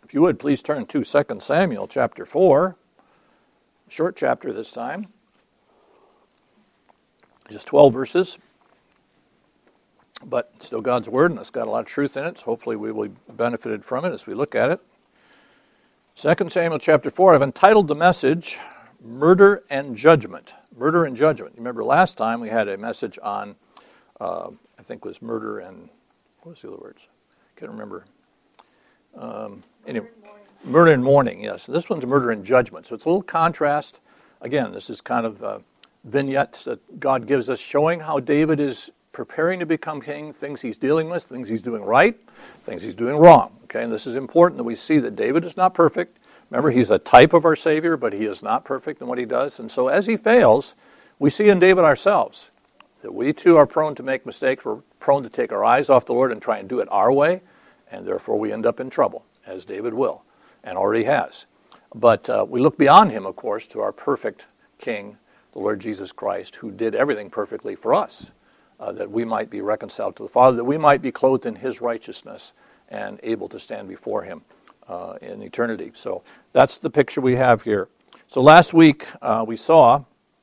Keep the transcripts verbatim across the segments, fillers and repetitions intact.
If you would, please turn to Second Samuel chapter four, short chapter this time, just twelve verses, but still God's Word, and it's got a lot of truth in it, so hopefully we will be benefited from it as we look at it. Second Samuel chapter four, I've entitled the message, Murder and Judgment. Murder and Judgment. You remember last time we had a message on, uh, I think it was murder and, what was the other words? I can't remember. Um, anyway, murder and mourning, yes. This one's murder and judgment. So it's a little contrast. Again, this is kind of uh, vignettes that God gives us showing how David is preparing to become king, things he's dealing with, things he's doing right, things he's doing wrong. Okay, and this is important that we see that David is not perfect. Remember, he's a type of our Savior, but he is not perfect in what he does. And so as he fails, we see in David ourselves that we too are prone to make mistakes. We're prone to take our eyes off the Lord and try and do it our way. And therefore we end up in trouble, as David will, and already has. But uh, we look beyond him, of course, to our perfect King, the Lord Jesus Christ, who did everything perfectly for us, uh, that we might be reconciled to the Father, that we might be clothed in his righteousness and able to stand before him uh, in eternity. So that's the picture we have here. So last week uh, we saw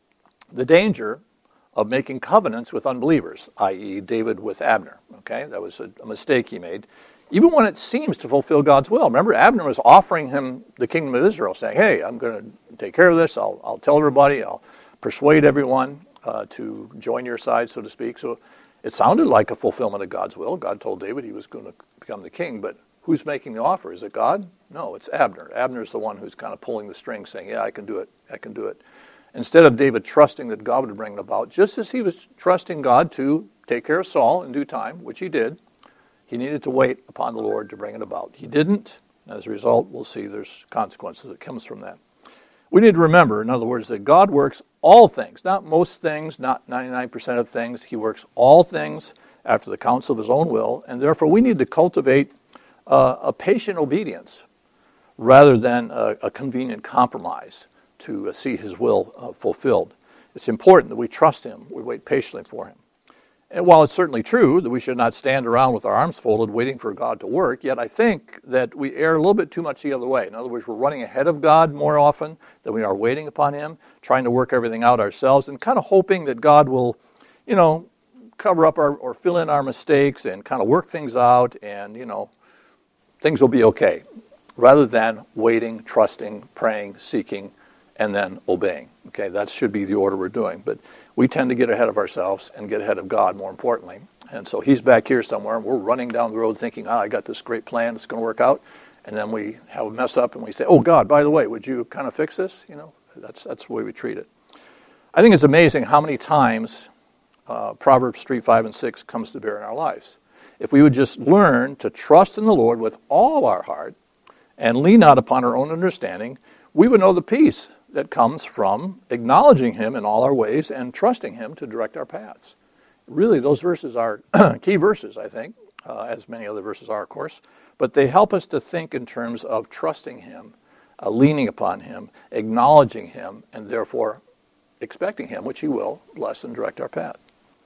the danger of making covenants with unbelievers, that is. David with Abner. Okay, that was a, a mistake he made. Even when it seems to fulfill God's will. Remember, Abner was offering him the kingdom of Israel, saying, hey, I'm going to take care of this. I'll, I'll tell everybody. I'll persuade everyone uh, to join your side, so to speak. So it sounded like a fulfillment of God's will. God told David he was going to become the king. But who's making the offer? Is it God? No, it's Abner. Abner's the one who's kind of pulling the strings, saying, yeah, I can do it. I can do it. Instead of David trusting that God would bring it about, just as he was trusting God to take care of Saul in due time, which he did, he needed to wait upon the Lord to bring it about. He didn't. As a result, we'll see there's consequences that comes from that. We need to remember, in other words, that God works all things, not most things, not ninety-nine percent of things. He works all things after the counsel of his own will, and therefore we need to cultivate uh, a patient obedience rather than a, a convenient compromise to uh, see his will uh, fulfilled. It's important that we trust him. We wait patiently for him. And while it's certainly true that we should not stand around with our arms folded waiting for God to work, yet I think that we err a little bit too much the other way. In other words, we're running ahead of God more often than we are waiting upon him, trying to work everything out ourselves, and kind of hoping that God will, you know, cover up our, or fill in our mistakes and kind of work things out, and, you know, things will be okay, rather than waiting, trusting, praying, seeking, and then obeying. Okay, that should be the order we're doing. But we tend to get ahead of ourselves and get ahead of God, more importantly. And so he's back here somewhere, and we're running down the road thinking, ah, I got this great plan, it's going to work out. And then we have a mess up, and we say, oh, God, by the way, would you kind of fix this? You know, that's that's the way we treat it. I think it's amazing how many times uh, Proverbs three, five, and six comes to bear in our lives. If we would just learn to trust in the Lord with all our heart and lean not upon our own understanding, we would know the peace that comes from acknowledging him in all our ways and trusting him to direct our paths. Really, those verses are key verses, I think, uh, as many other verses are, of course, but they help us to think in terms of trusting him, uh, leaning upon him, acknowledging him, and therefore expecting him, which he will, bless and direct our path.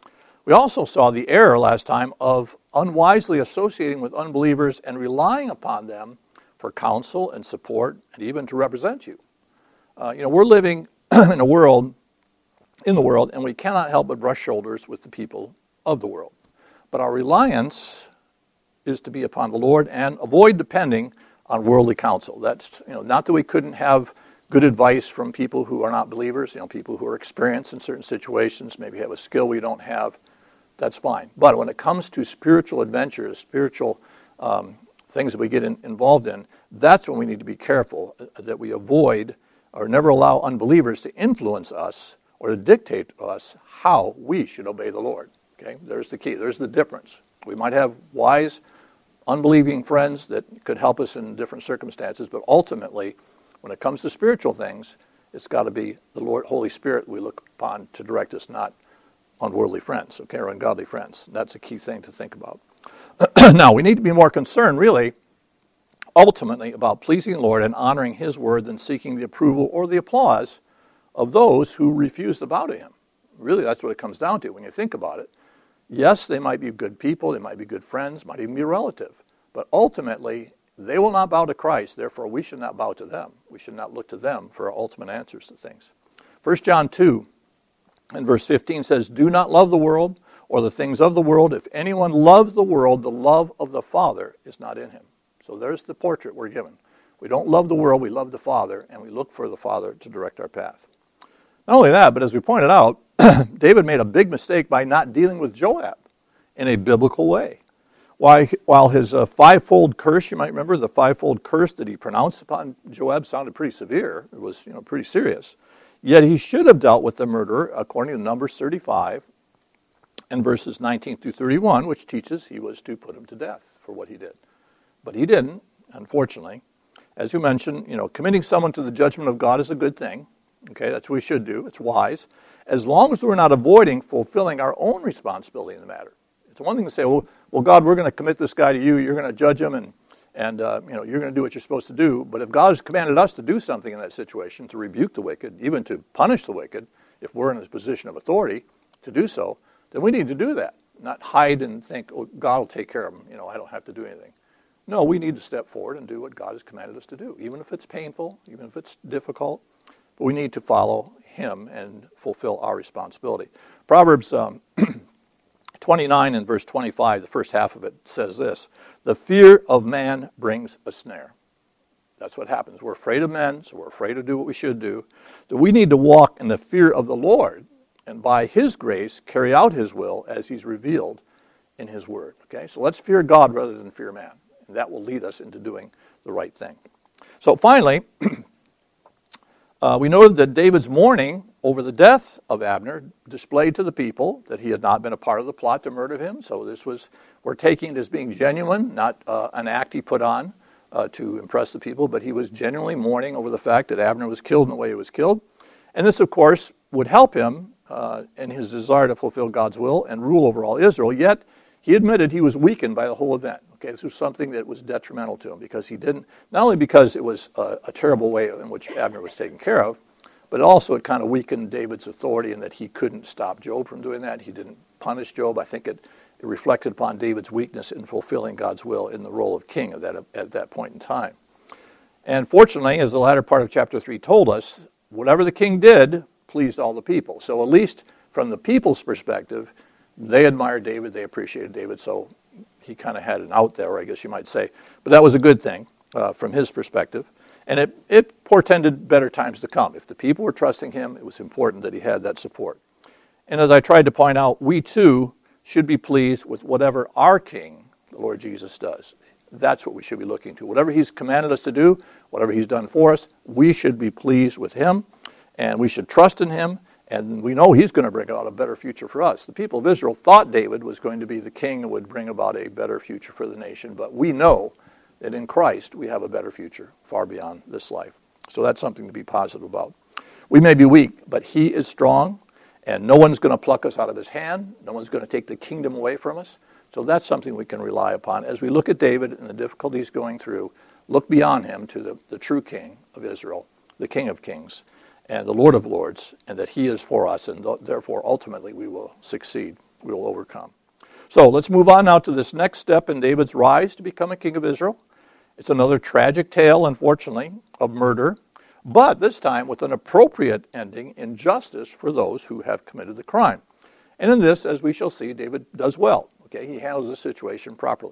We also saw the error last time of unwisely associating with unbelievers and relying upon them for counsel and support and even to represent you. Uh, you know, we're living in a world, in the world, and we cannot help but brush shoulders with the people of the world. But our reliance is to be upon the Lord and avoid depending on worldly counsel. That's, you know, not that we couldn't have good advice from people who are not believers, you know, people who are experienced in certain situations, maybe have a skill we don't have. That's fine. But when it comes to spiritual adventures, spiritual um, things that we get in, involved in, that's when we need to be careful that we avoid or never allow unbelievers to influence us or to dictate to us how we should obey the Lord. Okay, there's the key. There's the difference. We might have wise, unbelieving friends that could help us in different circumstances, but ultimately, when it comes to spiritual things, it's got to be the Lord, Holy Spirit we look upon to direct us, not unworldly friends, okay, or ungodly friends. That's a key thing to think about. Now, we need to be more concerned, really, ultimately about pleasing the Lord and honoring his word than seeking the approval or the applause of those who refuse to bow to him. Really, that's what it comes down to when you think about it. Yes, they might be good people, they might be good friends, might even be a relative, but ultimately They will not bow to Christ, therefore we should not bow to them. We should not look to them for ultimate answers to things. First John two and verse fifteen says, do not love the world or the things of the world. If anyone loves the world, the love of the Father is not in him. So there's the portrait we're given. We don't love the world, we love the Father, and we look for the Father to direct our path. Not only that, but as we pointed out, David made a big mistake by not dealing with Joab in a biblical way. Why, while his uh, fivefold curse, you might remember, the fivefold curse that he pronounced upon Joab sounded pretty severe. It was, you know, pretty serious. Yet he should have dealt with the murderer according to Numbers thirty-five and verses nineteen through thirty-one, which teaches he was to put him to death for what he did. But he didn't, unfortunately. As you mentioned, you know, committing someone to the judgment of God is a good thing. Okay, that's what we should do. It's wise. As long as we're not avoiding fulfilling our own responsibility in the matter. It's one thing to say, well, well, God, we're going to commit this guy to you. You're going to judge him, and and uh, you know you're going to do what you're supposed to do. But if God has commanded us to do something in that situation, to rebuke the wicked, even to punish the wicked, if we're in a position of authority to do so, then we need to do that. Not hide and think, oh, God will take care of him. You know, I don't have to do anything. No, we need to step forward and do what God has commanded us to do, even if it's painful, even if it's difficult. But we need to follow him and fulfill our responsibility. Proverbs um, twenty-nine and verse twenty-five, the first half of it says this, the fear of man brings a snare. That's what happens. We're afraid of men, so we're afraid to do what we should do. So we need to walk in the fear of the Lord, and by his grace, carry out his will as he's revealed in his word. Okay, so let's fear God rather than fear man. And that will lead us into doing the right thing. So finally, uh, we noted that David's mourning over the death of Abner displayed to the people that he had not been a part of the plot to murder him. So this was, we're taking it as being genuine, not uh, an act he put on uh, to impress the people, but he was genuinely mourning over the fact that Abner was killed in the way he was killed. And this, of course, would help him uh, in his desire to fulfill God's will and rule over all Israel. Yet, he admitted he was weakened by the whole event. Okay, this was something that was detrimental to him because he didn't, not only because it was a, a terrible way in which Abner was taken care of, but also it kind of weakened David's authority in that he couldn't stop Job from doing that. He didn't punish Job. I think it, it reflected upon David's weakness in fulfilling God's will in the role of king at that, at that point in time. And fortunately, as the latter part of chapter three told us, whatever the king did pleased all the people. So at least from the people's perspective, they admired David, they appreciated David, so he kind of had an out there, I guess you might say. But that was a good thing uh, from his perspective. And it, it portended better times to come. If the people were trusting him, it was important that he had that support. And as I tried to point out, we too should be pleased with whatever our King, the Lord Jesus, does. That's what we should be looking to. Whatever he's commanded us to do, whatever he's done for us, we should be pleased with him, and we should trust in him, and we know he's going to bring about a better future for us. The people of Israel thought David was going to be the king that would bring about a better future for the nation, but we know that in Christ we have a better future far beyond this life. So that's something to be positive about. We may be weak, but he is strong, and no one's going to pluck us out of his hand. No one's going to take the kingdom away from us. So that's something we can rely upon. As we look at David and the difficulties going through, look beyond him to the, the true king of Israel, the King of Kings, and the Lord of Lords, and that he is for us, and th- therefore ultimately we will succeed, we will overcome. So let's move on now to this next step in David's rise to become a king of Israel. It's another tragic tale, unfortunately, of murder, but this time with an appropriate ending in justice for those who have committed the crime. And in this, as we shall see, David does well. Okay, he handles the situation properly.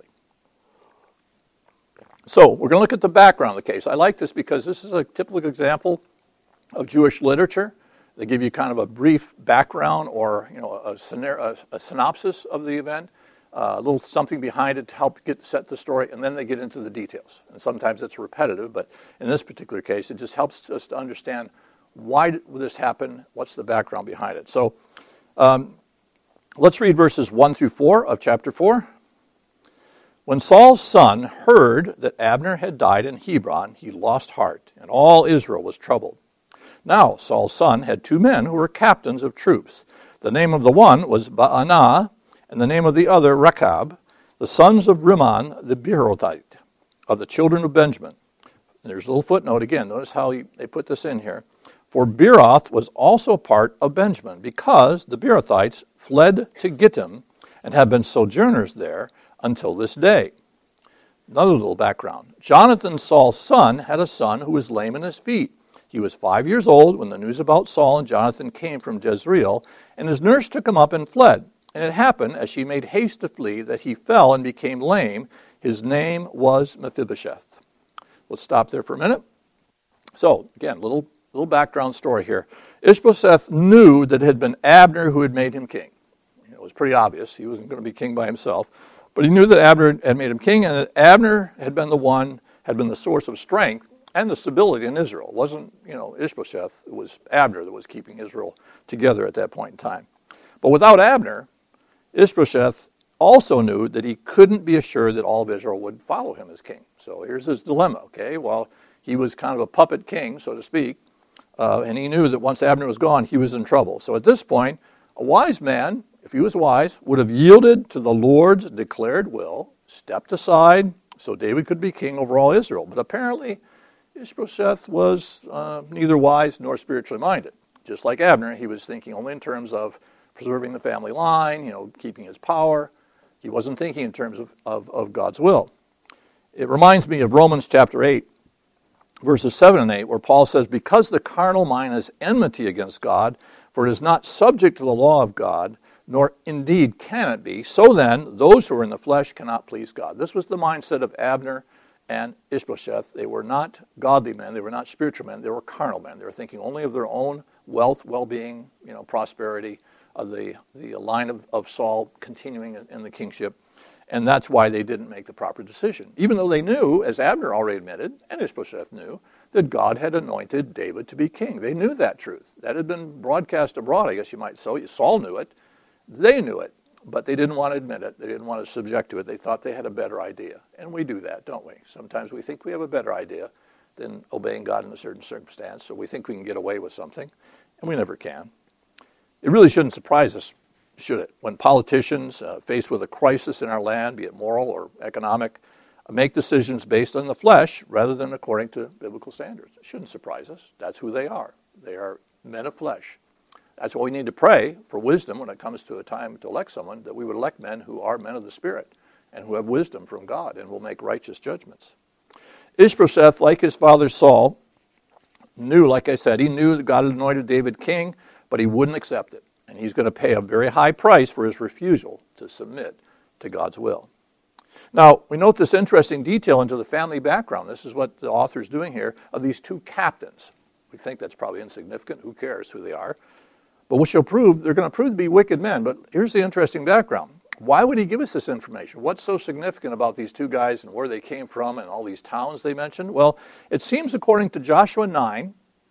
So we're going to look at the background of the case. I like this because this is a typical example of Jewish literature. They give you kind of a brief background or you know a, scenario, a, a synopsis of the event, uh, a little something behind it to help get set the story, and then they get into the details. And sometimes it's repetitive, but in this particular case, it just helps us to understand why did this happen, what's the background behind it. So um, let's read verses one through four of chapter four. When Saul's son heard that Abner had died in Hebron, he lost heart, and all Israel was troubled. Now Saul's son had two men who were captains of troops. The name of the one was Baanah, and the name of the other Rechab, the sons of Rimmon the Beerothite, of the children of Benjamin. And there's a little footnote again. Notice how he, they put this in here. For Beeroth was also part of Benjamin, because the Beerothites fled to Gittim and have been sojourners there until this day. Another little background. Jonathan, Saul's son, had a son who was lame in his feet. He was five years old when the news about Saul and Jonathan came from Jezreel, and his nurse took him up and fled. And it happened, as she made haste to flee, that he fell and became lame. His name was Mephibosheth. Let's stop there for a minute. So, again, little little background story here. Ishbosheth knew that it had been Abner who had made him king. It was pretty obvious. He wasn't going to be king by himself. But he knew that Abner had made him king, and that Abner had been the one, had been the source of strength and the stability in Israel. It wasn't, you know, Ishbosheth. It was Abner that was keeping Israel together at that point in time. But without Abner, Ishbosheth also knew that he couldn't be assured that all of Israel would follow him as king. So here's his dilemma, okay? Well, he was kind of a puppet king, so to speak, uh, and he knew that once Abner was gone, he was in trouble. So at this point, a wise man, if he was wise, would have yielded to the Lord's declared will, stepped aside so David could be king over all Israel. But apparently, Ishbosheth was uh, neither wise nor spiritually minded. Just like Abner, he was thinking only in terms of preserving the family line, you know, keeping his power. He wasn't thinking in terms of, of, of God's will. It reminds me of Romans chapter eight, verses seven and eight, where Paul says, because the carnal mind is enmity against God, for it is not subject to the law of God, nor indeed can it be. So then, those who are in the flesh cannot please God. This was the mindset of Abner and Ishbosheth. They were not godly men. They were not spiritual men. They were carnal men. They were thinking only of their own wealth, well-being, you know, prosperity, of the, the line of, of Saul continuing in the kingship. And that's why they didn't make the proper decision. Even though they knew, as Abner already admitted, and Ishbosheth knew, that God had anointed David to be king. They knew that truth. That had been broadcast abroad, I guess you might say. Saul knew it. They knew it, but they didn't want to admit it. They didn't want to subject to it. They thought they had a better idea. And we do that, don't we? Sometimes we think we have a better idea than obeying God in a certain circumstance, so we think we can get away with something, and we never can. It really shouldn't surprise us, should it? When politicians, uh, faced with a crisis in our land, be it moral or economic, make decisions based on the flesh rather than according to biblical standards. It shouldn't surprise us. That's who they are. They are men of flesh. That's why we need to pray for wisdom when it comes to a time to elect someone, that we would elect men who are men of the Spirit and who have wisdom from God and will make righteous judgments. Ishbosheth, like his father Saul, knew, like I said, he knew that God had anointed David king, but he wouldn't accept it. And he's going to pay a very high price for his refusal to submit to God's will. Now, we note this interesting detail into the family background. This is what the author is doing here, of these two captains. We think that's probably insignificant. Who cares who they are? But what she'll prove, they're going to prove to be wicked men. But here's the interesting background. Why would he give us this information? What's so significant about these two guys and where they came from and all these towns they mentioned? Well, it seems according to Joshua nine,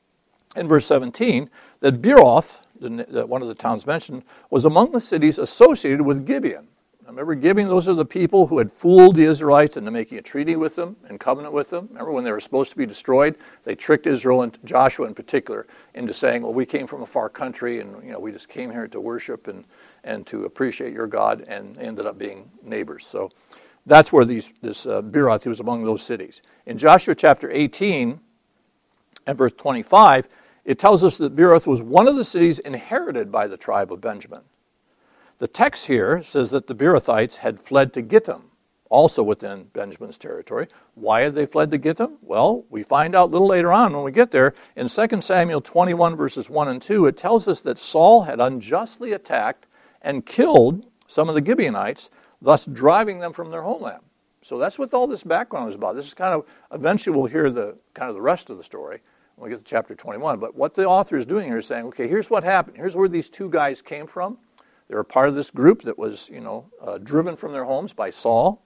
in verse seventeen, that Beeroth, the, one of the towns mentioned, was among the cities associated with Gibeon. Remember, Gibeon, those are the people who had fooled the Israelites into making a treaty with them and covenant with them. Remember when they were supposed to be destroyed? They tricked Israel, and Joshua in particular, into saying, well, we came from a far country, and you know we just came here to worship and, and to appreciate your God, and ended up being neighbors. So that's where these this uh, Beeroth, he was among those cities. In Joshua chapter eighteen and verse twenty-five, it tells us that Beeroth was one of the cities inherited by the tribe of Benjamin. The text here says that the Beerothites had fled to Gittim, also within Benjamin's territory. Why had they fled to Gittim? Well, we find out a little later on when we get there. In Second Samuel twenty-one, verses one and two, it tells us that Saul had unjustly attacked and killed some of the Gibeonites, thus driving them from their homeland. So that's what all this background is about. This is kind of, eventually we'll hear the kind of the rest of the story when we get to chapter twenty-one. But what the author is doing here is saying, okay, here's what happened. Here's where these two guys came from. They were part of this group that was, you know, uh, driven from their homes by Saul.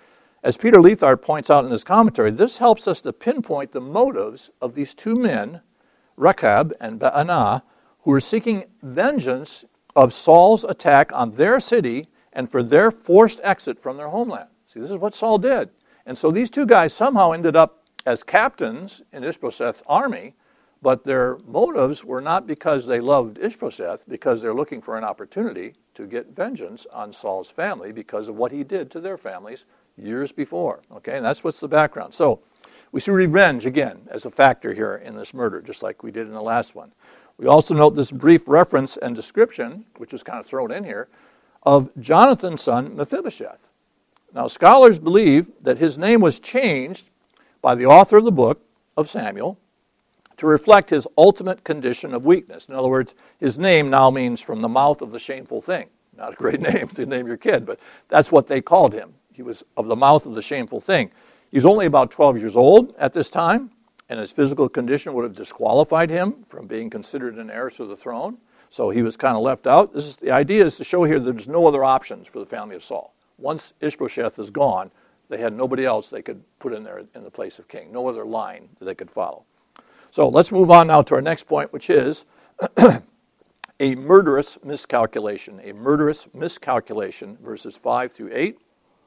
As Peter Leithart points out in his commentary, this helps us to pinpoint the motives of these two men, Rechab and Baanah, who were seeking vengeance of Saul's attack on their city and for their forced exit from their homeland. See, this is what Saul did. And so these two guys somehow ended up as captains in Ishbosheth's army, but their motives were not because they loved Ishbosheth, because they're looking for an opportunity to get vengeance on Saul's family because of what he did to their families years before. Okay, and that's what's the background. So we see revenge again as a factor here in this murder, just like we did in the last one. We also note this brief reference and description, which is kind of thrown in here, of Jonathan's son Mephibosheth. Now, scholars believe that his name was changed by the author of the book of Samuel to reflect his ultimate condition of weakness. In other words, his name now means from the mouth of the shameful thing. Not a great name to name your kid, but that's what they called him. He was of the mouth of the shameful thing. He's only about twelve years old at this time, and his physical condition would have disqualified him from being considered an heir to the throne. So he was kind of left out. This is, the idea is to show here that there's no other options for the family of Saul. Once Ishbosheth is gone, they had nobody else they could put in there in the place of king. No other line that they could follow. So let's move on now to our next point, which is a murderous miscalculation. A murderous miscalculation, verses five through eight.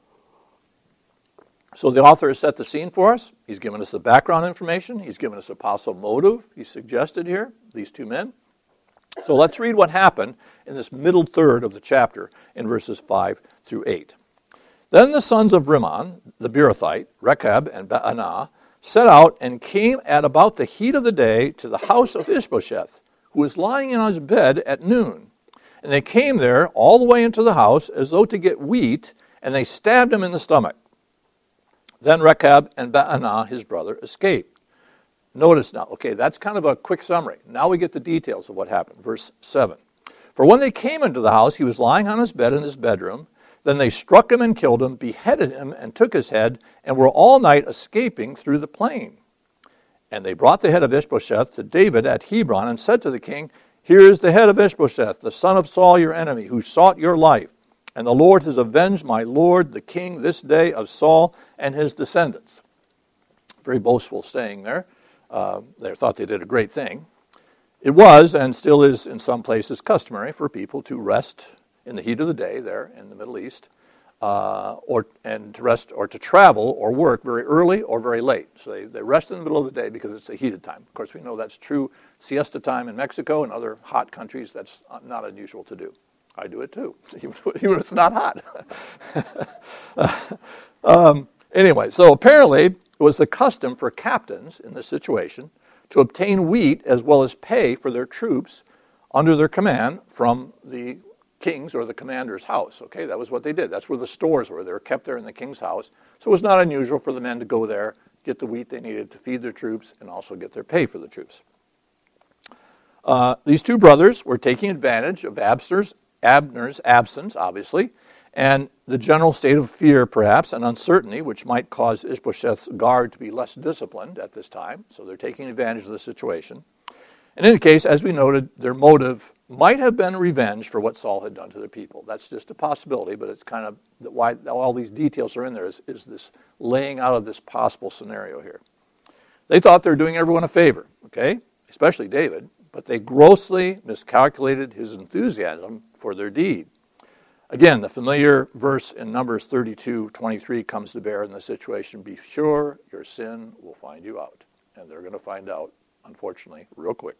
So the author has set the scene for us. He's given us the background information. He's given us a possible motive. He suggested here, these two men. So let's read what happened in this middle third of the chapter in verses five through eight. Then the sons of Rimmon, the Beerothite, Rechab and Baanah, set out and came at about the heat of the day to the house of Ishbosheth, who was lying in his bed at noon. And they came there all the way into the house as though to get wheat, and they stabbed him in the stomach. Then Rechab and Baanah, his brother, escaped. Notice now, okay, that's kind of a quick summary. Now we get the details of what happened. Verse seven. For when they came into the house, he was lying on his bed in his bedroom. Then they struck him and killed him, beheaded him, and took his head, and were all night escaping through the plain. And they brought the head of Ishbosheth to David at Hebron, and said to the king, Here is the head of Ishbosheth, the son of Saul your enemy, who sought your life. And the Lord has avenged my lord the king this day of Saul and his descendants. Very boastful saying there. Uh, they thought they did a great thing. It was, and still is in some places, customary for people to rest in the heat of the day there in the Middle East, uh, or and to rest or to travel or work very early or very late. So they, they rest in the middle of the day because it's a heated time. Of course, we know that's true siesta time in Mexico and other hot countries. That's not unusual to do. I do it too, even when it's not hot. um, anyway, so apparently it was the custom for captains in this situation to obtain wheat as well as pay for their troops under their command from the king's or the commander's house. Okay, that was what they did. That's where the stores were. They were kept there in the king's house. So it was not unusual for the men to go there, get the wheat they needed to feed their troops, and also get their pay for the troops. Uh, these two brothers were taking advantage of Abner's, Abner's absence, obviously, and the general state of fear, perhaps, and uncertainty, which might cause Ishbosheth's guard to be less disciplined at this time. So they're taking advantage of the situation. In any case, as we noted, their motive might have been revenge for what Saul had done to their people. That's just a possibility, but it's kind of why all these details are in there is, is this laying out of this possible scenario here. They thought they were doing everyone a favor, okay, especially David, but they grossly miscalculated his enthusiasm for their deed. Again, the familiar verse in Numbers thirty-two twenty-three comes to bear in the situation. Be sure your sin will find you out. And they're going to find out, unfortunately, real quick.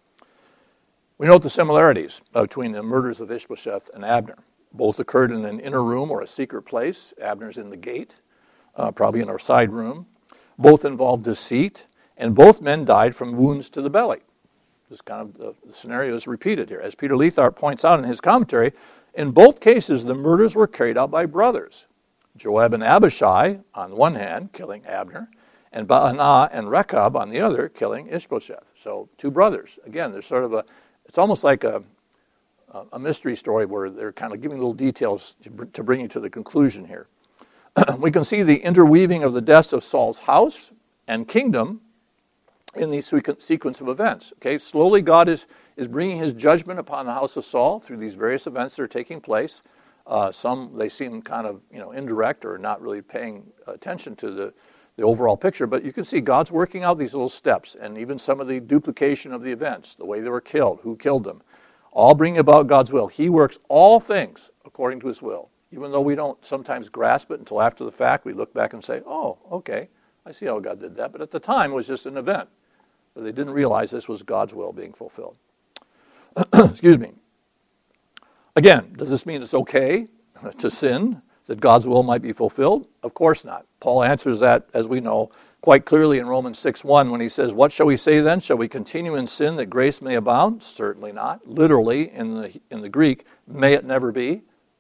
We note the similarities between the murders of Ishbosheth and Abner. Both occurred in an inner room or a secret place. Abner's in the gate, uh, probably in our side room. Both involved deceit, and both men died from wounds to the belly. This kind of the, the scenario is repeated here. As Peter Leithart points out in his commentary, in both cases, the murders were carried out by brothers. Joab and Abishai, on one hand, killing Abner, and Baanah and Rechab on the other, killing Ishbosheth. So two brothers. Again, there's sort of a, it's almost like a, a mystery story where they're kind of giving little details to, to bring you to the conclusion here. We can see the interweaving of the deaths of Saul's house and kingdom in these sequence of events. Okay, slowly God is, is bringing his judgment upon the house of Saul through these various events that are taking place. Uh, some, they seem kind of, you know, indirect or not really paying attention to the, the overall picture, but you can see God's working out these little steps, and even some of the duplication of the events, the way they were killed, who killed them, all bringing about God's will. He works all things according to his will. Even though we don't sometimes grasp it until after the fact, we look back and say, oh, okay, I see how God did that. But at the time, it was just an event. They didn't realize this was God's will being fulfilled. Excuse me. Again, does this mean it's okay to sin, that God's will might be fulfilled? Of course not. Paul answers that, as we know, quite clearly in Romans six one when he says, what shall we say then? Shall we continue in sin that grace may abound? Certainly not. Literally, in the, in the Greek, may it never be.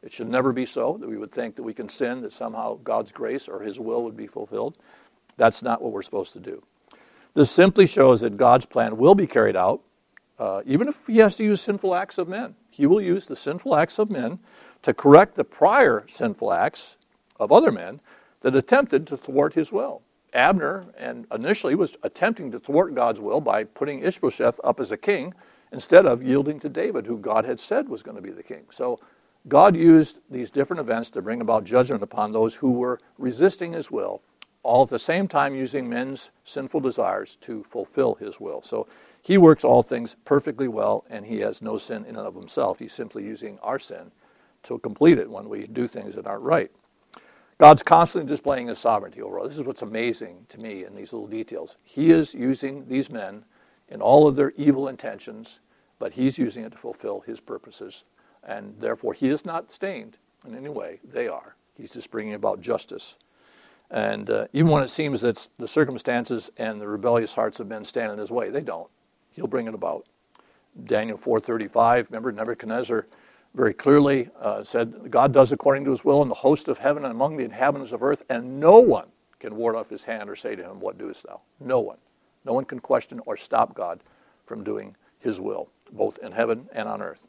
It should never be so, that we would think that we can sin, that somehow God's grace or his will would be fulfilled. That's not what we're supposed to do. This simply shows that God's plan will be carried out, uh, even if he has to use sinful acts of men. He will use the sinful acts of men to correct the prior sinful acts of other men that attempted to thwart his will. Abner and initially was attempting to thwart God's will by putting Ishbosheth up as a king instead of yielding to David, who God had said was going to be the king. So God used these different events to bring about judgment upon those who were resisting his will, all at the same time using men's sinful desires to fulfill his will. So he works all things perfectly well, and he has no sin in and of himself. He's simply using our sin to complete it when we do things that aren't right. God's constantly displaying his sovereignty over all. This is what's amazing to me in these little details. He is using these men in all of their evil intentions, but he's using it to fulfill his purposes. And therefore, he is not stained in any way. They are. He's just bringing about justice. And uh, even when it seems that the circumstances and the rebellious hearts of men stand in his way, they don't. He'll bring it about. Daniel four thirty-five, remember Nebuchadnezzar very clearly uh, said, God does according to his will in the host of heaven and among the inhabitants of earth, and no one can ward off his hand or say to him, what doest thou? No one. No one can question or stop God from doing his will, both in heaven and on earth.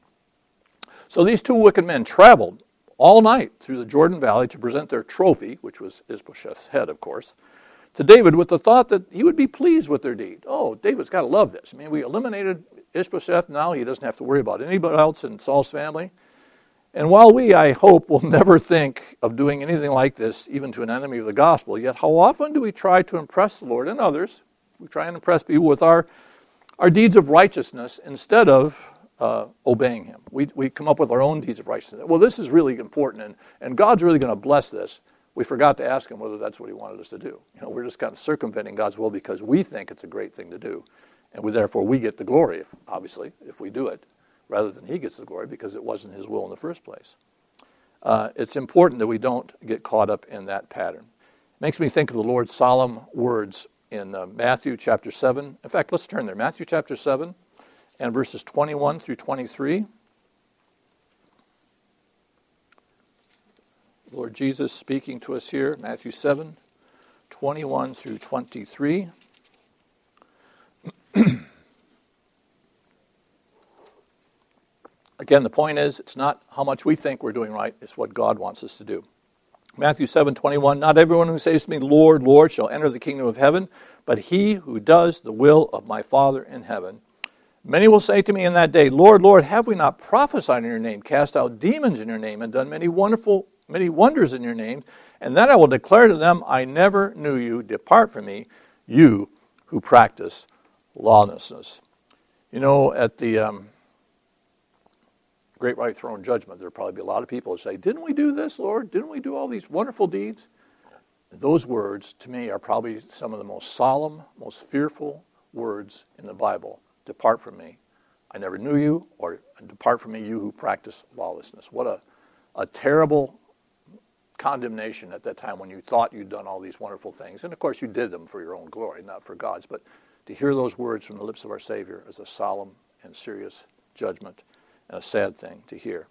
So these two wicked men traveled all night through the Jordan Valley to present their trophy, which was Ishbosheth's head, of course, to David with the thought that he would be pleased with their deed. Oh, David's got to love this. I mean, we eliminated Ishbosheth. Now he doesn't have to worry about anybody else in Saul's family. And while we, I hope, will never think of doing anything like this, even to an enemy of the gospel, yet how often do we try to impress the Lord and others? We try and impress people with our, our deeds of righteousness instead of Uh, obeying him. We we come up with our own deeds of righteousness. Well, this is really important, and, and God's really going to bless this. We forgot to ask him whether that's what he wanted us to do. You know, we're just kind of circumventing God's will because we think it's a great thing to do, and we, therefore we get the glory, if, obviously, if we do it, rather than he gets the glory because it wasn't his will in the first place. Uh, it's important that we don't get caught up in that pattern. It makes me think of the Lord's solemn words in uh, Matthew chapter seven. In fact, let's turn there. Matthew chapter seven. And verses twenty-one through twenty-three. Lord Jesus speaking to us here, Matthew seven, twenty-one through twenty-three. Again, the point is, it's not how much we think we're doing right, it's what God wants us to do. Matthew seven, twenty-one, not everyone who says to me, Lord, Lord, shall enter the kingdom of heaven, but he who does the will of my Father in heaven. Many will say to me in that day, Lord, Lord, have we not prophesied in your name, cast out demons in your name, and done many wonderful, many wonders in your name? And then I will declare to them, I never knew you. Depart from me, you who practice lawlessness. You know, at the um, Great White Throne Judgment, there'll probably be a lot of people who say, didn't we do this, Lord? Didn't we do all these wonderful deeds? Those words, to me, are probably some of the most solemn, most fearful words in the Bible. Depart from me, I never knew you, or depart from me, you who practice lawlessness. What a, a terrible condemnation at that time when you thought you'd done all these wonderful things. And of course you did them for your own glory, not for God's. But to hear those words from the lips of our Savior is a solemn and serious judgment and a sad thing to hear.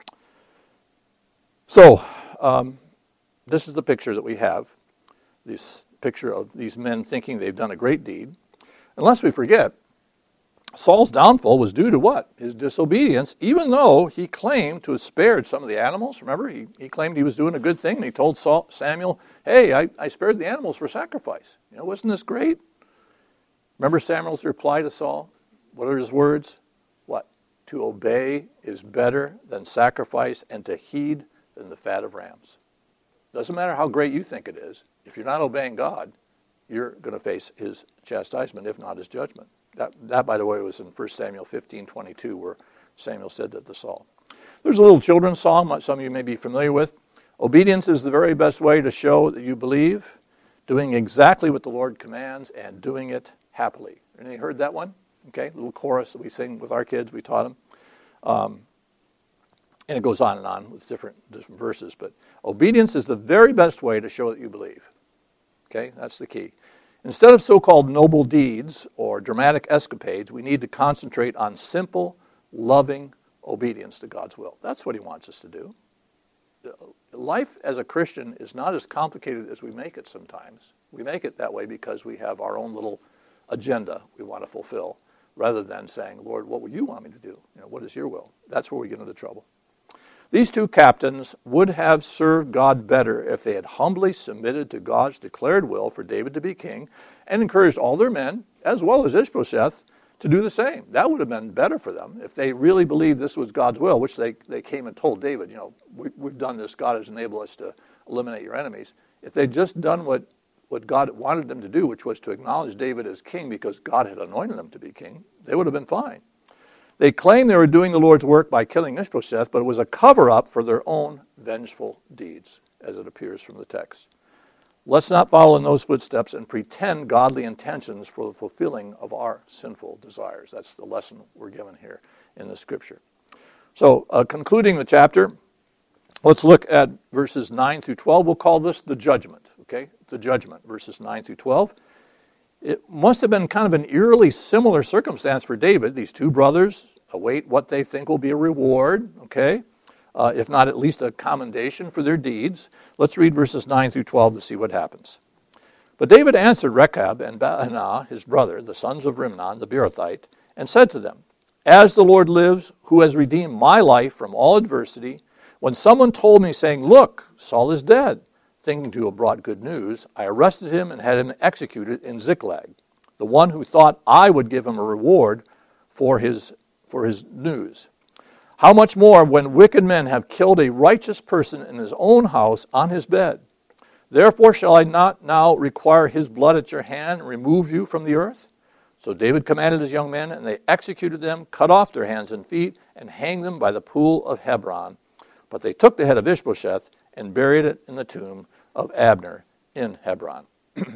So, um, this is the picture that we have, this picture of these men thinking they've done a great deed. Unless we forget, Saul's downfall was due to what? His disobedience, even though he claimed to have spared some of the animals. Remember, he, he claimed he was doing a good thing, and he told Saul, Samuel, hey, I, I spared the animals for sacrifice. You know, wasn't this great? Remember Samuel's reply to Saul? What are his words? What? To obey is better than sacrifice, and to heed than the fat of rams. Doesn't matter how great you think it is. If you're not obeying God, you're going to face his chastisement, if not his judgment. That, that, by the way, was in First Samuel fifteen twenty-two, where Samuel said that to Saul. There's a little children's song some of you may be familiar with. Obedience is the very best way to show that you believe, doing exactly what the Lord commands and doing it happily. Any heard that one? Okay, little chorus that we sing with our kids. We taught them. Um, and it goes on and on with different, different verses. But obedience is the very best way to show that you believe. Okay, that's the key. Instead of so-called noble deeds or dramatic escapades, we need to concentrate on simple, loving obedience to God's will. That's what he wants us to do. life as a Christian is not as complicated as we make it sometimes. We make it that way because we have our own little agenda we want to fulfill, rather than saying, Lord, what would you want me to do? You know, what is your will? That's where we get into trouble. These two captains would have served God better if they had humbly submitted to God's declared will for David to be king and encouraged all their men, as well as Ishbosheth, to do the same. That would have been better for them if they really believed this was God's will, which they, they came and told David, you know, we, we've done this. God has enabled us to eliminate your enemies. If they'd just done what, what God wanted them to do, which was to acknowledge David as king because God had anointed them to be king, they would have been fine. They claimed they were doing the Lord's work by killing Ishbosheth, but it was a cover-up for their own vengeful deeds, as it appears from the text. Let's not follow in those footsteps and pretend godly intentions for the fulfilling of our sinful desires. That's the lesson we're given here in the Scripture. So, uh, concluding the chapter, let's look at verses nine through twelve. We'll call this the judgment, okay? The judgment, verses nine through twelve. It must have been kind of an eerily similar circumstance for David. These two brothers await what they think will be a reward, okay, uh, if not at least a commendation for their deeds. Let's read verses nine through twelve to see what happens. But David answered Rechab and Baanah, his brother, the sons of Rimnon, the Beerothite, and said to them, As the Lord lives, who has redeemed my life from all adversity, when someone told me, saying, Look, Saul is dead, thinking to have brought good news, I arrested him and had him executed in Ziklag, the one who thought I would give him a reward for his, for his news. How much more when wicked men have killed a righteous person in his own house on his bed? Therefore shall I not now require his blood at your hand and remove you from the earth? So David commanded his young men, and they executed them, cut off their hands and feet, and hanged them by the pool of Hebron. But they took the head of Ishbosheth and buried it in the tomb of Abner in Hebron.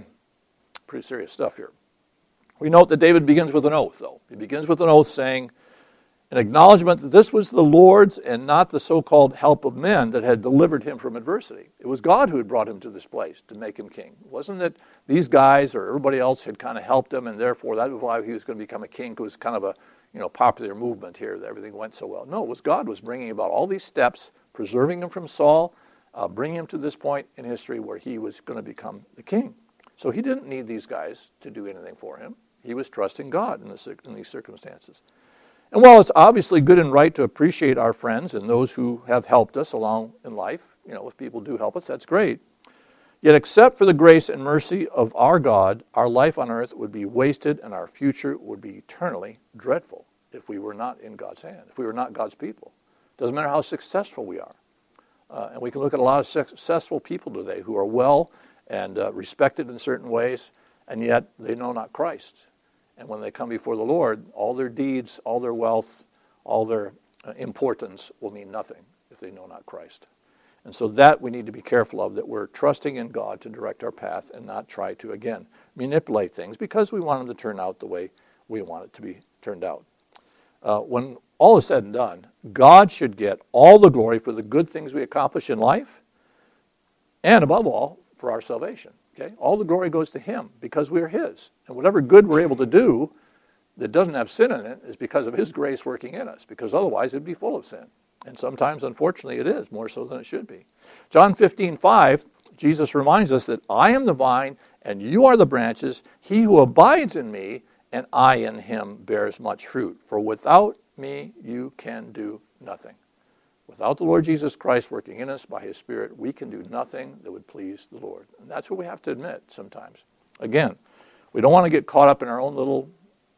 Pretty serious stuff here. We note that David begins with an oath, though. He begins with an oath saying, an acknowledgement that this was the Lord's and not the so-called help of men that had delivered him from adversity. It was God who had brought him to this place to make him king. It wasn't that these guys or everybody else had kind of helped him, and therefore that was why he was going to become a king. It was kind of a you know popular movement here that everything went so well. No, it was God was bringing about all these steps, preserving him from Saul, uh, bringing him to this point in history where he was going to become the king. So he didn't need these guys to do anything for him. He was trusting God in, this, in these circumstances. And while it's obviously good and right to appreciate our friends and those who have helped us along in life, you know, if people do help us, that's great. Yet except for the grace and mercy of our God, our life on earth would be wasted and our future would be eternally dreadful if we were not in God's hand, if we were not God's people. Doesn't matter how successful we are. Uh, and we can look at a lot of successful people today who are well and uh, respected in certain ways, and yet they know not Christ. And when they come before the Lord, all their deeds, all their wealth, all their uh, importance will mean nothing if they know not Christ. And so that we need to be careful of, that we're trusting in God to direct our path and not try to, again, manipulate things because we want them to turn out the way we want it to be turned out. Uh, when all is said and done, God should get all the glory for the good things we accomplish in life and, above all, for our salvation. Okay? All the glory goes to him because we are his. And whatever good we're able to do that doesn't have sin in it is because of his grace working in us, because otherwise it would be full of sin. And sometimes, unfortunately, it is, more so than it should be. John fifteen five, Jesus reminds us that I am the vine and you are the branches. He who abides in me and I in him bears much fruit. For without me you can do nothing. Without the Lord Jesus Christ working in us by his Spirit, we can do nothing that would please the Lord. And that's what we have to admit sometimes. Again, we don't want to get caught up in our own little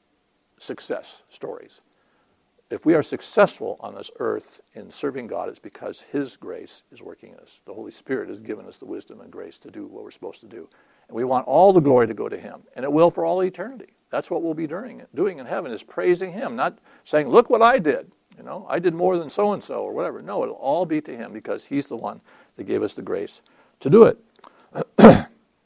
success stories. If we are successful on this earth in serving God, it's because his grace is working in us. The Holy Spirit has given us the wisdom and grace to do what we're supposed to do. And we want all the glory to go to him. And it will for all eternity. That's what we'll be doing, doing in heaven, is praising him, not saying, look what I did. You know, I did more than so-and-so or whatever. No, it'll all be to him because he's the one that gave us the grace to do it.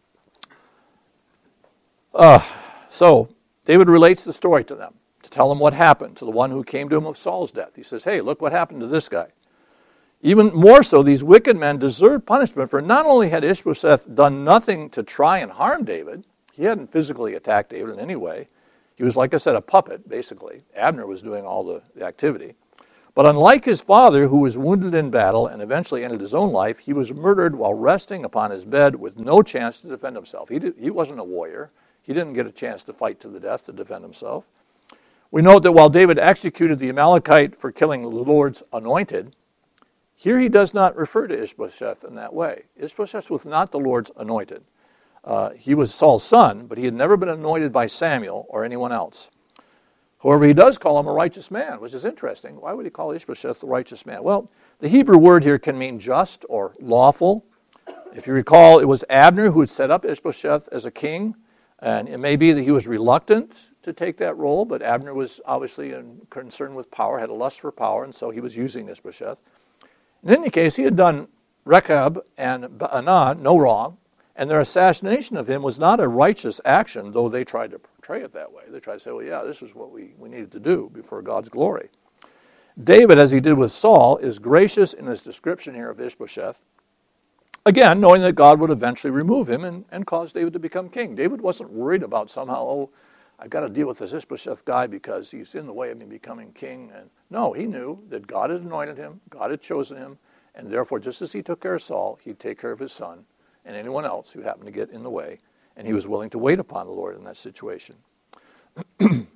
uh, so, David relates the story to them, to tell them what happened to the one who came to him of Saul's death. He says, hey, look what happened to this guy. Even more so, these wicked men deserved punishment, for not only had Ishbosheth done nothing to try and harm David, he hadn't physically attacked David in any way. He was, like I said, a puppet, basically. Abner was doing all the, the activity. But unlike his father, who was wounded in battle and eventually ended his own life, he was murdered while resting upon his bed with no chance to defend himself. He, did, he wasn't a warrior. He didn't get a chance to fight to the death to defend himself. We note that while David executed the Amalekite for killing the Lord's anointed, here he does not refer to Ishbosheth in that way. Ishbosheth was not the Lord's anointed. Uh, he was Saul's son, but he had never been anointed by Samuel or anyone else. However, he does call him a righteous man, which is interesting. Why would he call Ishbosheth a righteous man? Well, the Hebrew word here can mean just or lawful. If you recall, it was Abner who had set up Ishbosheth as a king, and it may be that he was reluctant to take that role, but Abner was obviously concerned with power, had a lust for power, and so he was using Ishbosheth. In any case, he had done Rechab and Baanah no wrong, and their assassination of him was not a righteous action, though they tried to portray it that way. They tried to say, well, yeah, this is what we, we needed to do before God's glory. David, as he did with Saul, is gracious in his description here of Ishbosheth, again, knowing that God would eventually remove him and, and cause David to become king. David wasn't worried about somehow, oh, I've got to deal with this Ishbosheth guy because he's in the way of me becoming king. And no, he knew that God had anointed him, God had chosen him, and therefore, just as he took care of Saul, he'd take care of his son and anyone else who happened to get in the way, and he was willing to wait upon the Lord in that situation. And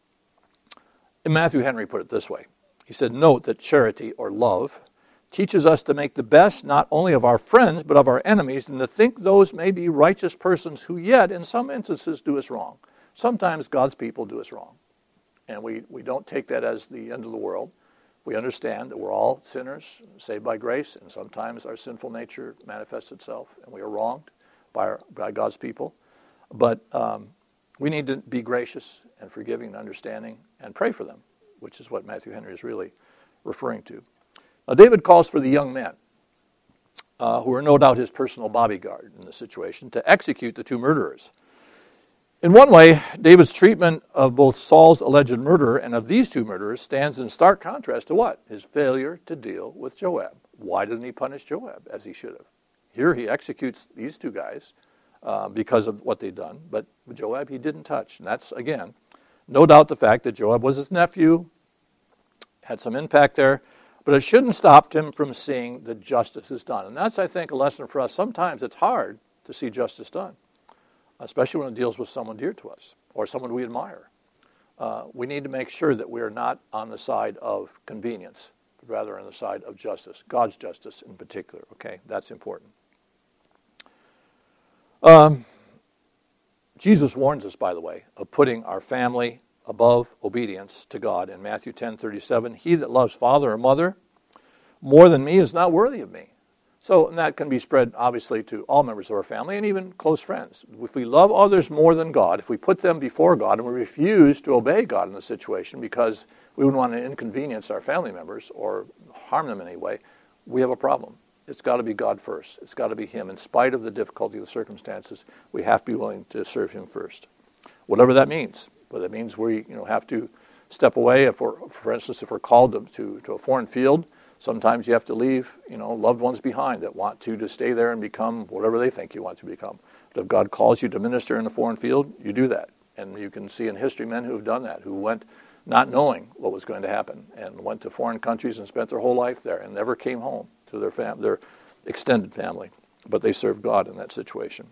Matthew Henry put it this way. He said, note that charity, or love, teaches us to make the best not only of our friends, but of our enemies, and to think those may be righteous persons who yet, in some instances, do us wrong. Sometimes God's people do us wrong, and we, we don't take that as the end of the world. We understand that we're all sinners, saved by grace, and sometimes our sinful nature manifests itself, and we are wronged by, our, by God's people. But um, we need to be gracious and forgiving and understanding and pray for them, which is what Matthew Henry is really referring to. Now, David calls for the young men, uh, who are no doubt his personal bodyguard in the situation, to execute the two murderers. In one way, David's treatment of both Saul's alleged murderer and of these two murderers stands in stark contrast to what? His failure to deal with Joab. Why didn't he punish Joab as he should have? Here he executes these two guys uh, because of what they'd done, but Joab he didn't touch. And that's, again, no doubt the fact that Joab was his nephew, had some impact there, but it shouldn't stop him from seeing that justice is done. And that's, I think, a lesson for us. Sometimes it's hard to see justice done, especially when it deals with someone dear to us or someone we admire. Uh, we need to make sure that we are not on the side of convenience, but rather on the side of justice, God's justice in particular. Okay, that's important. Um, Jesus warns us, by the way, of putting our family above obedience to God. In Matthew ten thirty-seven, he that loves father or mother more than me is not worthy of me. So and that can be spread, obviously, to all members of our family and even close friends. If we love others more than God, if we put them before God and we refuse to obey God in the situation because we wouldn't want to inconvenience our family members or harm them in any way, we have a problem. It's got to be God first. It's got to be him. In spite of the difficulty of the circumstances, we have to be willing to serve him first. Whatever that means. But it means we you know, have to step away. If we're, for instance, if we're called to, to, to a foreign field, sometimes you have to leave, you know, loved ones behind that want to, to stay there and become whatever they think you want to become. But if God calls you to minister in a foreign field, you do that. And you can see in history men who have done that, who went not knowing what was going to happen and went to foreign countries and spent their whole life there and never came home to their fam- their extended family. But they served God in that situation.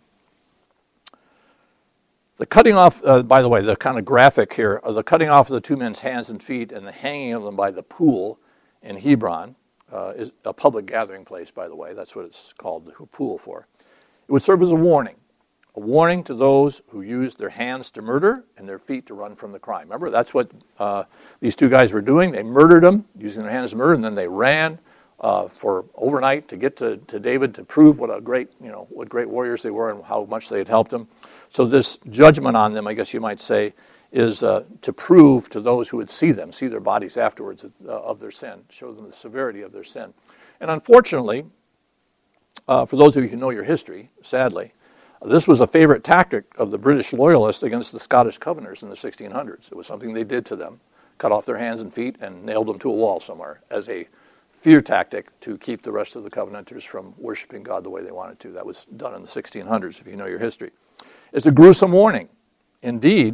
The cutting off, uh, by the way, the kind of graphic here, uh, the cutting off of the two men's hands and feet and the hanging of them by the pool in Hebron, Uh, is a public gathering place, by the way. That's what it's called, the pool for. It would serve as a warning, a warning to those who used their hands to murder and their feet to run from the crime. Remember, that's what uh, these two guys were doing. They murdered him using their hands to murder, and then they ran uh, for overnight to get to, to David to prove what a great, you know, what great warriors they were and how much they had helped him. So this judgment on them, I guess you might say, is uh, to prove to those who would see them, see their bodies afterwards uh, of their sin, show them the severity of their sin. And unfortunately, uh, for those of you who know your history, sadly, this was a favorite tactic of the British loyalists against the Scottish Covenanters in the sixteen hundreds. It was something they did to them, cut off their hands and feet and nailed them to a wall somewhere as a fear tactic to keep the rest of the Covenanters from worshiping God the way they wanted to. That was done in the sixteen hundreds, if you know your history. It's a gruesome warning. Indeed,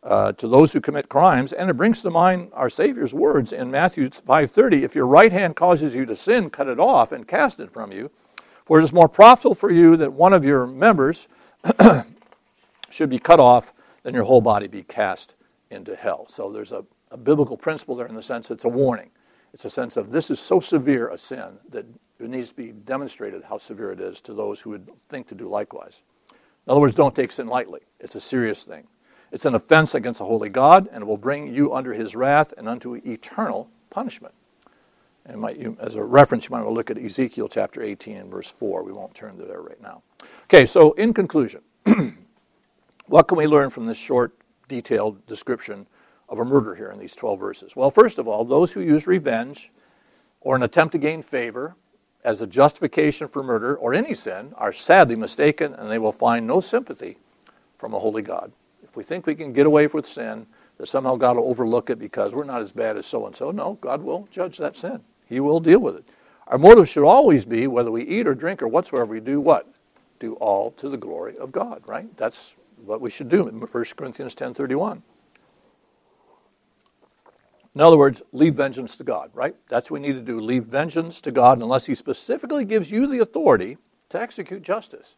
uh, to those who commit crimes. And it brings to mind our Savior's words in Matthew five thirty, if your right hand causes you to sin, cut it off and cast it from you. For it is more profitable for you that one of your members should be cut off than your whole body be cast into hell. So there's a, a biblical principle there in the sense it's a warning. It's a sense of this is so severe a sin that it needs to be demonstrated how severe it is to those who would think to do likewise. In other words, don't take sin lightly. It's a serious thing. It's an offense against a holy God, and it will bring you under his wrath and unto eternal punishment. And might you, as a reference, you might want to look at Ezekiel chapter eighteen and verse four. We won't turn to there right now. Okay, so in conclusion, what can we learn from this short, detailed description of a murder here in these twelve verses? Well, first of all, those who use revenge or an attempt to gain favor as a justification for murder or any sin are sadly mistaken, and they will find no sympathy from a holy God. If we think we can get away with sin, that somehow God will overlook it because we're not as bad as so-and-so, no, God will judge that sin. He will deal with it. Our motive should always be, whether we eat or drink or whatsoever we do, what? Do all to the glory of God, right? That's what we should do in First Corinthians ten thirty-one. In other words, leave vengeance to God, right? That's what we need to do. Leave vengeance to God unless he specifically gives you the authority to execute justice.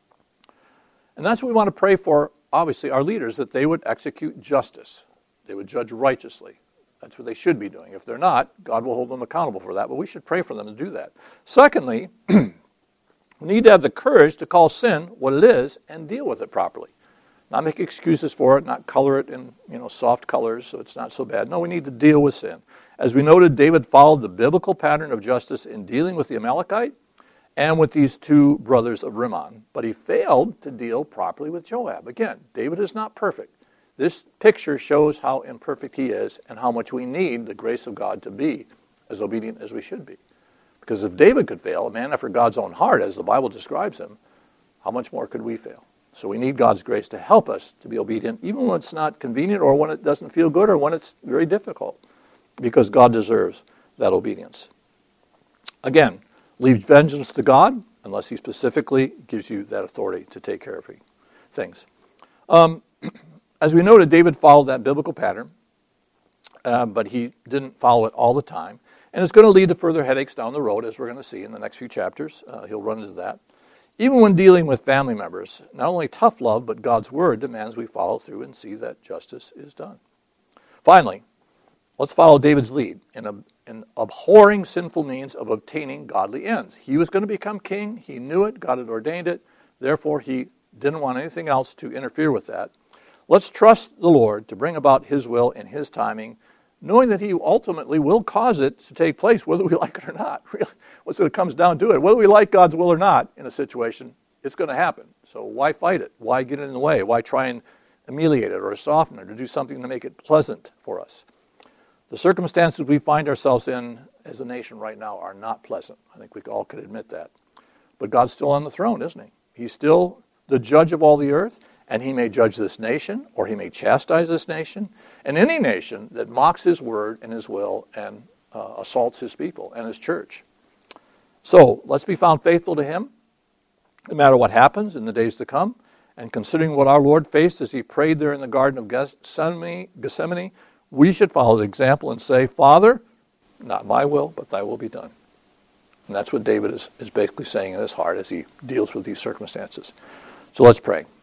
And that's what we want to pray for, obviously, our leaders, that they would execute justice. They would judge righteously. That's what they should be doing. If they're not, God will hold them accountable for that, but we should pray for them to do that. Secondly, we need to have the courage to call sin what it is and deal with it properly. Not make excuses for it, not color it in you know soft colors so it's not so bad. No, we need to deal with sin. As we noted, David followed the biblical pattern of justice in dealing with the Amalekite and with these two brothers of Rimmon, but he failed to deal properly with Joab. Again, David is not perfect. This picture shows how imperfect he is and how much we need the grace of God to be as obedient as we should be. Because if David could fail, a man after God's own heart, as the Bible describes him, how much more could we fail? So we need God's grace to help us to be obedient, even when it's not convenient or when it doesn't feel good or when it's very difficult, because God deserves that obedience. Again, leave vengeance to God unless he specifically gives you that authority to take care of things. Um, as we noted, David followed that biblical pattern, uh, but he didn't follow it all the time. And it's going to lead to further headaches down the road, as we're going to see in the next few chapters. Uh, he'll run into that. Even when dealing with family members, not only tough love, but God's word demands we follow through and see that justice is done. Finally, let's follow David's lead in, a, in abhorring sinful means of obtaining godly ends. He was going to become king. He knew it. God had ordained it. Therefore, he didn't want anything else to interfere with that. Let's trust the Lord to bring about his will in his timing, knowing that he ultimately will cause it to take place, whether we like it or not. Really, when it comes down to it, whether we like God's will or not in a situation, it's going to happen. So why fight it? Why get in the way? Why try and ameliorate it or soften it or do something to make it pleasant for us? The circumstances we find ourselves in as a nation right now are not pleasant. I think we all could admit that. But God's still on the throne, isn't he? He's still the judge of all the earth. And he may judge this nation, or he may chastise this nation, and any nation that mocks his word and his will and uh, assaults his people and his church. So let's be found faithful to him, no matter what happens in the days to come. And considering what our Lord faced as he prayed there in the Garden of Gethsemane, Gethsemane, we should follow the example and say, Father, not my will, but thy will be done. And that's what David is, is basically saying in his heart as he deals with these circumstances. So let's pray.